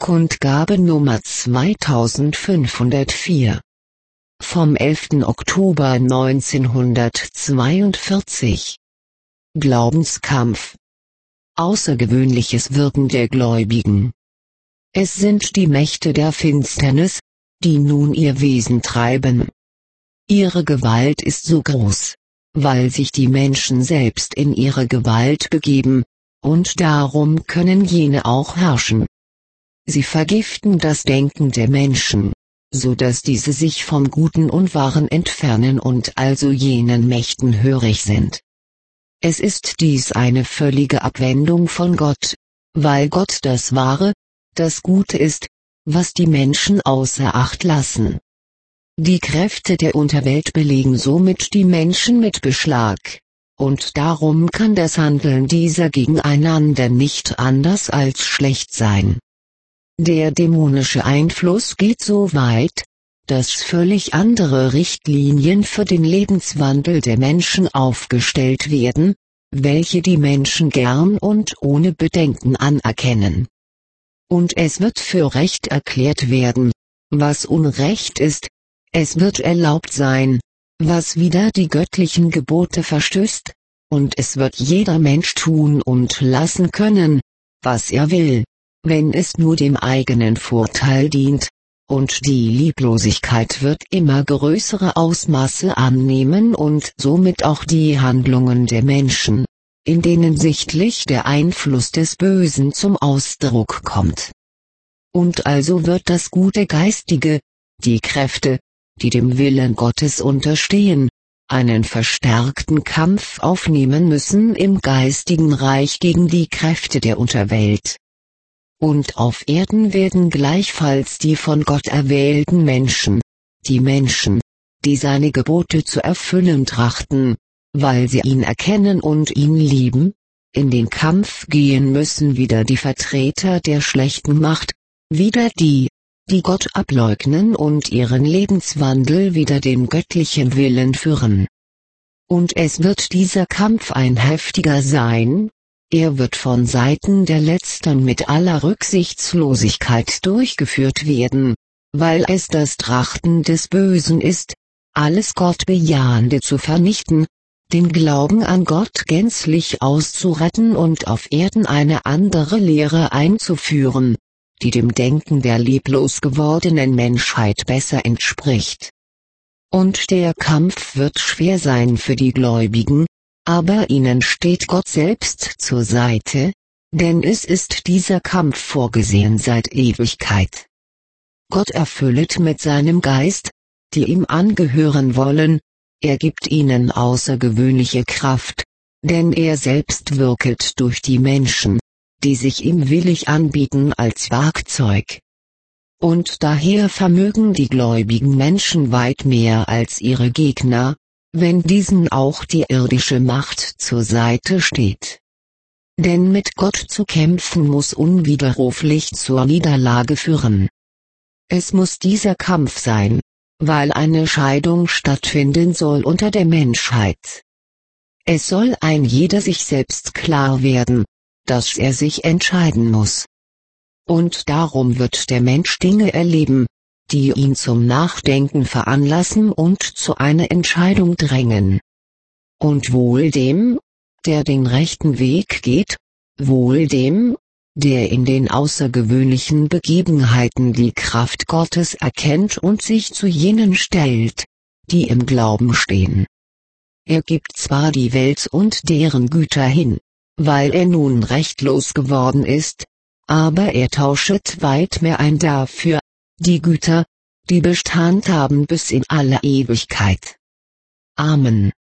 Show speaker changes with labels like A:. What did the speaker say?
A: Kundgabe Nummer 2504. Vom 11. Oktober 1942. Glaubenskampf. Außergewöhnliches Wirken der Gläubigen. Es sind die Mächte der Finsternis, die nun ihr Wesen treiben. Ihre Gewalt ist so groß, weil sich die Menschen selbst in ihre Gewalt begeben, und darum können jene auch herrschen. Sie vergiften das Denken der Menschen, so dass diese sich vom Guten und Wahren entfernen und also jenen Mächten hörig sind. Es ist dies eine völlige Abwendung von Gott, weil Gott das Wahre, das Gute ist, was die Menschen außer Acht lassen. Die Kräfte der Unterwelt belegen somit die Menschen mit Beschlag, und darum kann das Handeln dieser gegeneinander nicht anders als schlecht sein. Der dämonische Einfluss geht so weit, dass völlig andere Richtlinien für den Lebenswandel der Menschen aufgestellt werden, welche die Menschen gern und ohne Bedenken anerkennen. Und es wird für Recht erklärt werden, was Unrecht ist, es wird erlaubt sein, was wider die göttlichen Gebote verstößt, und es wird jeder Mensch tun und lassen können, was er will, wenn es nur dem eigenen Vorteil dient, und die Lieblosigkeit wird immer größere Ausmaße annehmen und somit auch die Handlungen der Menschen, in denen sichtlich der Einfluss des Bösen zum Ausdruck kommt. Und also wird das gute Geistige, die Kräfte, die dem Willen Gottes unterstehen, einen verstärkten Kampf aufnehmen müssen im geistigen Reich gegen die Kräfte der Unterwelt. Und auf Erden werden gleichfalls die von Gott erwählten Menschen, die seine Gebote zu erfüllen trachten, weil sie ihn erkennen und ihn lieben, in den Kampf gehen müssen wider die Vertreter der schlechten Macht, wider die Gott ableugnen und ihren Lebenswandel wider den göttlichen Willen führen. Und es wird dieser Kampf ein heftiger sein, er wird von Seiten der Letztern mit aller Rücksichtslosigkeit durchgeführt werden, weil es das Trachten des Bösen ist, alles Gottbejahende zu vernichten, den Glauben an Gott gänzlich auszuretten und auf Erden eine andere Lehre einzuführen, die dem Denken der leblos gewordenen Menschheit besser entspricht. Und der Kampf wird schwer sein für die Gläubigen, aber ihnen steht Gott selbst zur Seite, denn es ist dieser Kampf vorgesehen seit Ewigkeit. Gott erfüllet mit seinem Geist, die ihm angehören wollen, er gibt ihnen außergewöhnliche Kraft, denn er selbst wirket durch die Menschen, die sich ihm willig anbieten als Werkzeug. Und daher vermögen die gläubigen Menschen weit mehr als ihre Gegner, wenn diesen auch die irdische Macht zur Seite steht. Denn mit Gott zu kämpfen muss unwiderruflich zur Niederlage führen. Es muss dieser Kampf sein, weil eine Scheidung stattfinden soll unter der Menschheit. Es soll ein jeder sich selbst klar werden, dass er sich entscheiden muss. Und darum wird der Mensch Dinge erleben, die ihn zum Nachdenken veranlassen und zu einer Entscheidung drängen. Und wohl dem, der den rechten Weg geht, wohl dem, der in den außergewöhnlichen Begebenheiten die Kraft Gottes erkennt und sich zu jenen stellt, die im Glauben stehen. Er gibt zwar die Welt und deren Güter hin, weil er nun rechtlos geworden ist, aber er tauschet weit mehr ein dafür, die Güter, die Bestand haben bis in alle Ewigkeit. Amen.